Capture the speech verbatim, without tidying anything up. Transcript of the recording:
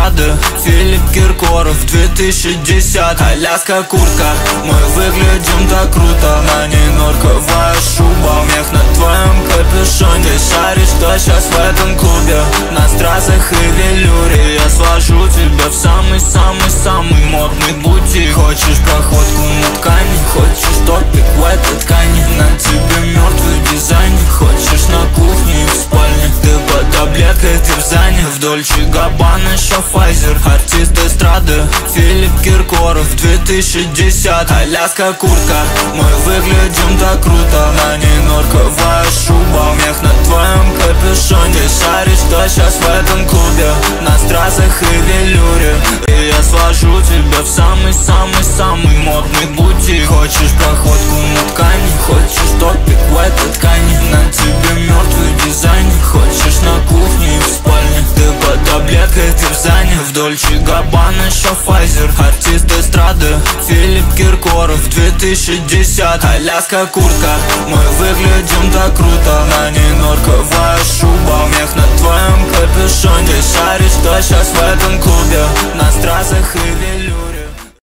эстрады Филипп Киркоров, две тысячи десятый. Аляска куртка, мы выглядим так круто. На ней норковая шуба, мех на твоем капюшоне. Ты шаришь, что сейчас в этом клубе, на стразах и велюре. Я свожу тебя в самый-самый-самый модный бутик. Хочешь проходку на ткани, хочешь топик в этой ткани. На тебе мертвый дизайнер, хочешь на кухне и в спальне. Ты под таблеткой, ты в зане, в Дольче Габбана еще Файзер. Артист эстрады Филипп Киркоров, две тысячи десятый. Аляска куртка, мы выглядим так круто. На ней норковая шуба, мех на твоем капюшоне. Ты шаришь, что сейчас в этом клубе, на стразах и велюре. И я свожу тебя в самый-самый-самый модный бутик. Хочешь проходку на ткани, хочешь топик в этой ткани. На тебе мертвый дизайнер, хочешь на кухне и в спальне. Ты под таблеткой, ты в зане, в Дольче Габбана еще Файзер. Артист эстрады Филипп Киркоров, две тысячи десятый. Аляска куртка, мы выглядим так круто. На ней норковая шуба, мех на твоем капюшоне. Ты шаришь, что сейчас в этом клубе, на стразах и велюре.